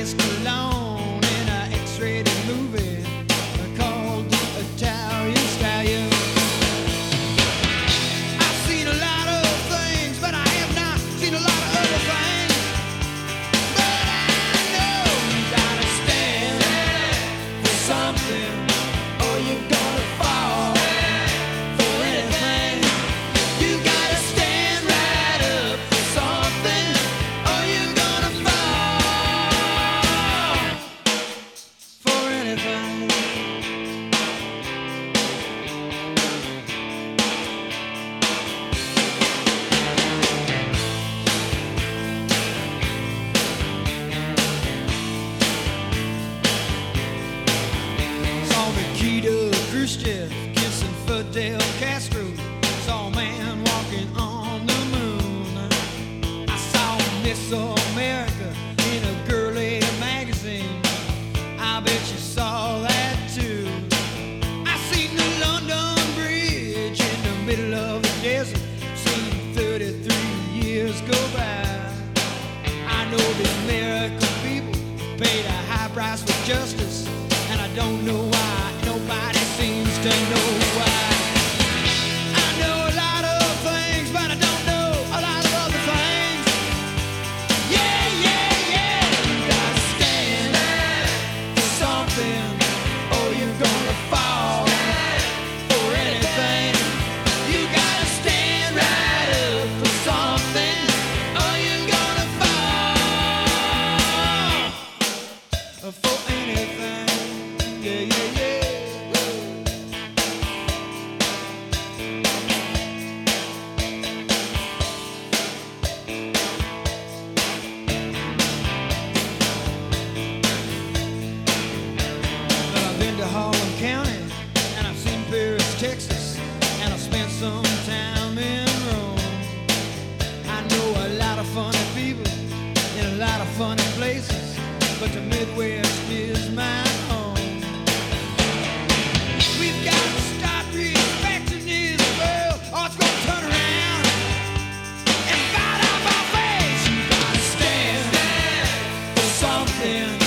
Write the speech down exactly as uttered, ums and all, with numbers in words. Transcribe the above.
Chris Cologne in an X-rated movie called Italian Stallion. I've seen a lot of things, but I have not seen a lot of other things. But I know you gotta stand for something, or you're gonna fall for anything. You gotta stand right up for something, or you're gonna fall for anything. Saw Nikita Khrushchev kissing Fidel Castro. Saw a man walking on the moon. I saw Miss America in a girly magazine. I bet you saw that too. I seen the London Bridge in the middle of the desert. Seen thirty-three years go by. I know the American people paid a high price for justice, and I don't know why. Nobody seems to know why. I know a lot of things, but I don't know a lot of other things. Yeah, yeah, yeah. You gotta stand for something, or you're gonna fall for anything. You gotta stand right up for something, or you're gonna fall for anything. Yeah, yeah, yeah. Well, I've been to Harlan County, and I've seen Paris, Texas, and I've spent some time in Rome. I know a lot of funny people in a lot of funny places, but the Midwest is my home. We've got to start respecting this world, or it's gonna turn around and fight off our face. You gotta stand for something,